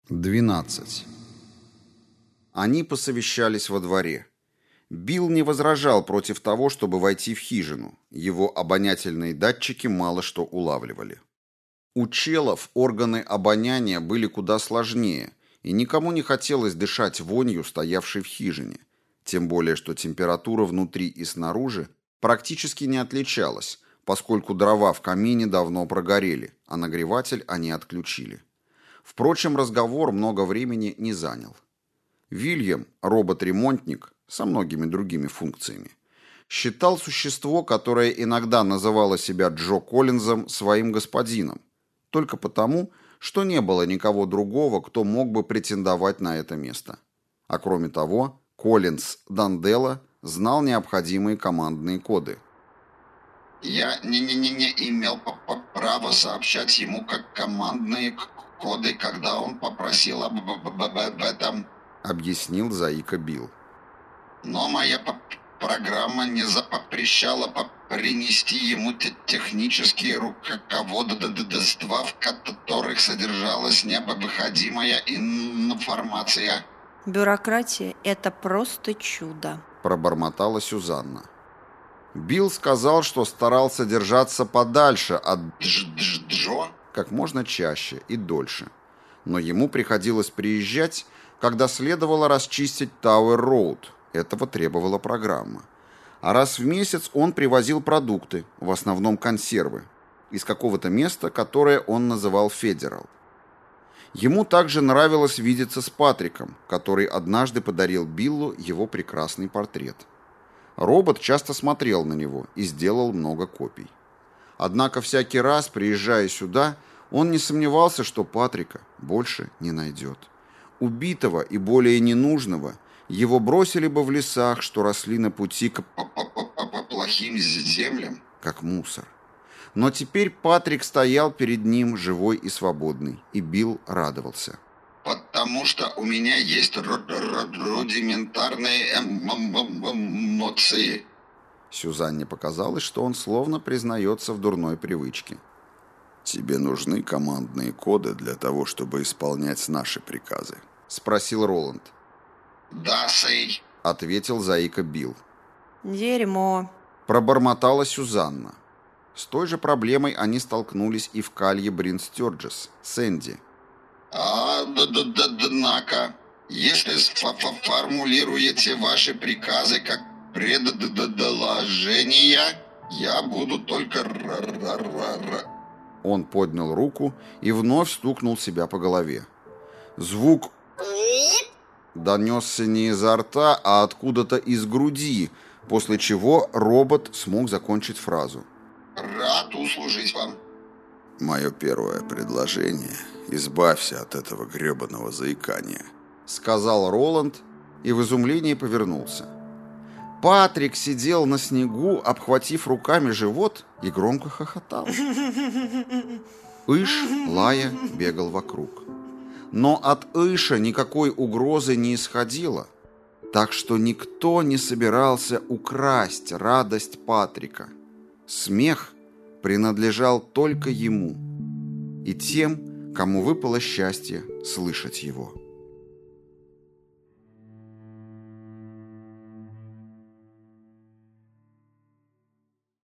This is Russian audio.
12. Они посовещались во дворе. Билл не возражал против того, чтобы войти в хижину. Его обонятельные датчики мало что улавливали. У челов органы обоняния были куда сложнее, и никому не хотелось дышать вонью, стоявшей в хижине. Тем более, что температура внутри и снаружи практически не отличалась, поскольку дрова в камине давно прогорели, а нагреватель они отключили. Впрочем, разговор много времени не занял. Вильям, робот-ремонтник, со многими другими функциями, считал существо, которое иногда называло себя Джо Коллинзом, своим господином, только потому, что не было никого другого, кто мог бы претендовать на это место. А кроме того, Коллинз Данделла знал необходимые командные коды. Я не имел права сообщать ему как командные коды, когда он попросил об этом, объяснил заика Билл. Но моя программа не запрещала принести ему технические руководства, в которых содержалась необходимая информация. Бюрократия – это просто чудо, пробормотала Сюзанна. Билл сказал, что старался держаться подальше от Джо как можно чаще и дольше. Но ему приходилось приезжать, когда следовало расчистить Тауэр-Роуд. Этого требовала программа. А раз в месяц он привозил продукты, в основном консервы, из какого-то места, которое он называл Федерал. Ему также нравилось видеться с Патриком, который однажды подарил Биллу его прекрасный портрет. Робот часто смотрел на него и сделал много копий. Однако всякий раз, приезжая сюда, он не сомневался, что Патрика больше не найдет. Убитого и более ненужного его бросили бы в лесах, что росли на пути к плохим землям, как мусор. Но теперь Патрик стоял перед ним, живой и свободный, и Билл радовался. Потому что у меня есть рудиментарные эмоции. Сюзанне показалось, что он словно признается в дурной привычке. «Тебе нужны командные коды для того, чтобы исполнять наши приказы?» — спросил Роланд. «Да, сэй», — ответил заика Билл. Дерьмо. Пробормотала Сюзанна. С той же проблемой они столкнулись и в калье Брин-Стёрджес, Сэнди. Однако, если формулируете ваши приказы как предложения, я буду только Он поднял руку и вновь стукнул себя по голове. Звук донесся не изо рта, а откуда-то из груди, после чего робот смог закончить фразу. Рад услужить вам. «Мое первое предложение — избавься от этого гребаного заикания», — сказал Роланд и в изумлении повернулся. Патрик сидел на снегу, обхватив руками живот, и громко хохотал. Иш, лая, бегал вокруг. Но от Иша никакой угрозы не исходило, так что никто не собирался украсть радость Патрика. Смех принадлежал только ему и тем, кому выпало счастье слышать его.